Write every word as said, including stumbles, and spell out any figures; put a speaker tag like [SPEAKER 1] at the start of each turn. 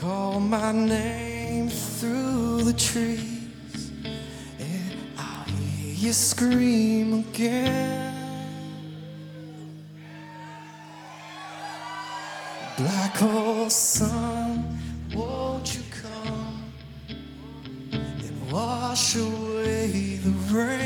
[SPEAKER 1] Call my name through the trees, and I'll hear you scream again. Black hole sun, won't you come and wash away the rain?